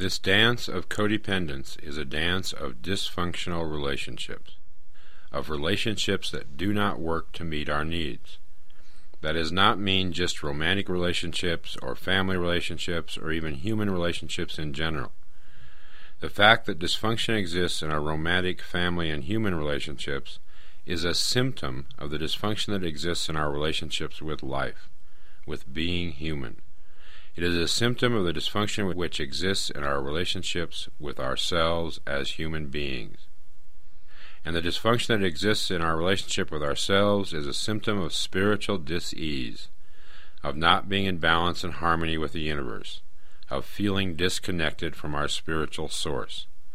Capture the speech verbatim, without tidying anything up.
This dance of codependence is a dance of dysfunctional relationships, of relationships that do not work to meet our needs. That does not mean just romantic relationships or family relationships or even human relationships in general. The fact that dysfunction exists in our romantic, family, and human relationships is a symptom of the dysfunction that exists in our relationships with life, with being human. It is a symptom of the dysfunction which exists in our relationships with ourselves as human beings. And the dysfunction that exists in our relationship with ourselves is a symptom of spiritual dis-ease, of not being in balance and harmony with the universe, of feeling disconnected from our spiritual source.